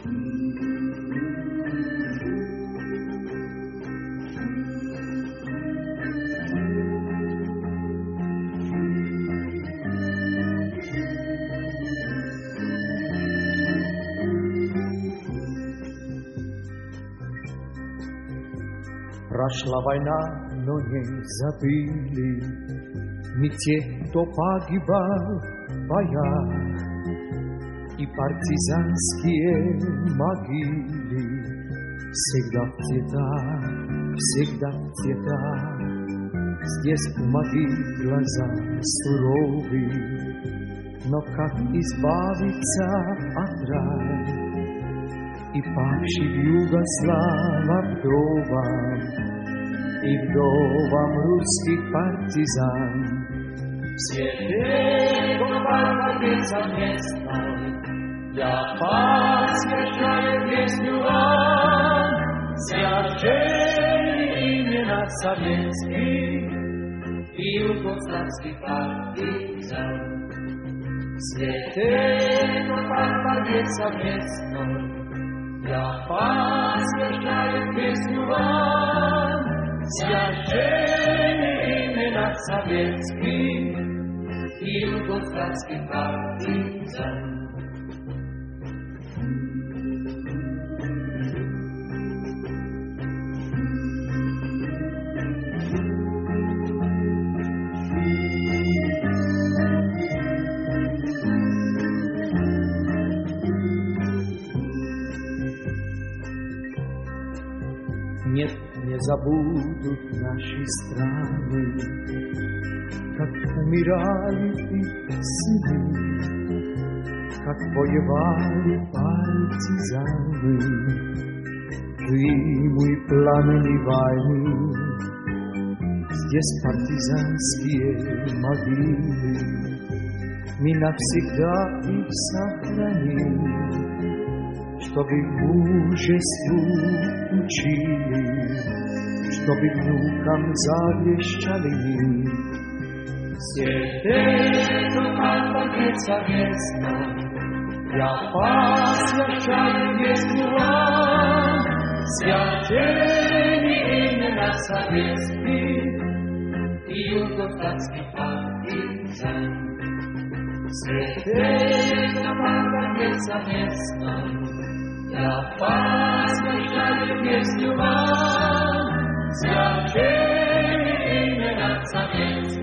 Прошла война, но не забыли ни тех, кто погибал в боях, и партизанские могилы всегда в цветах. Здесь в могиле глаза суровые, но как избавиться от ран? И павший Югослава вдовам русских партизан. Святей победы совместной, я посвящаю песню вам, священные имена советских и югославских партизан. Святей победы совместной, я посвящаю песню вам, священные имена советских и югославских партизан. Нет, не забудут наши страны, как умирали их сыны, как воевали партизаны. Дыму и пламени войны, здесь партизанские могилы, мы навсегда их сохраним, чтобы мужеству учили, чтобы внукам завещали мир. Святей побед совместной, я посвящаю песню вам, священные имена советских и югославских партизан. Святей побед совместной, я посвящаю песню вам, священные имена советских